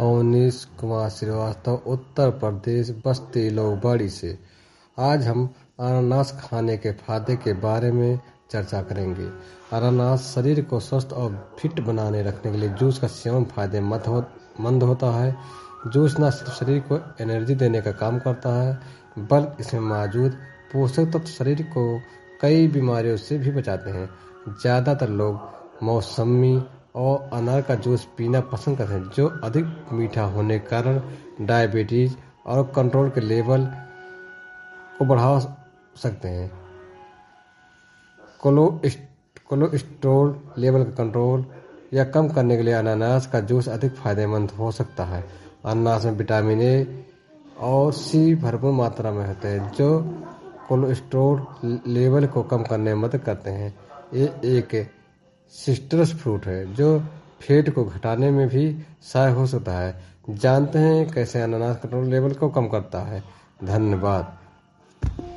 अवनीश कुमार श्रीवास्तव, उत्तर प्रदेश, बस्ती लोहबाड़ी से। आज हम अनानास खाने के फायदे के बारे में चर्चा करेंगे। अनानास शरीर को स्वस्थ और फिट बनाने रखने के लिए जूस का सेवन फायदेमंद होता है। जूस न सिर्फ शरीर को एनर्जी देने का काम करता है, बल्कि इसमें मौजूद पोषक तत्व शरीर को कई बीमारियों से भी बचाते हैं। ज़्यादातर लोग मौसमी और अनार का जूस पीना पसंद करते हैं, जो अधिक मीठा होने के कारण डायबिटीज और कंट्रोल के लेवल को बढ़ा सकते हैं। कोलेस्ट्रॉल लेवल का कंट्रोल या कम करने के लिए अनानास का जूस अधिक फायदेमंद हो सकता है। अनानास में विटामिन ए और सी भरपूर मात्रा में होते हैं, जो कोलेस्ट्रॉल लेवल को कम करने में मदद करते हैं। ये एक सिट्रस फ्रूट है जो फैट को घटाने में भी सहायक हो सकता है। जानते हैं कैसे अनानास कंट्रोल लेवल को कम करता है। धन्यवाद।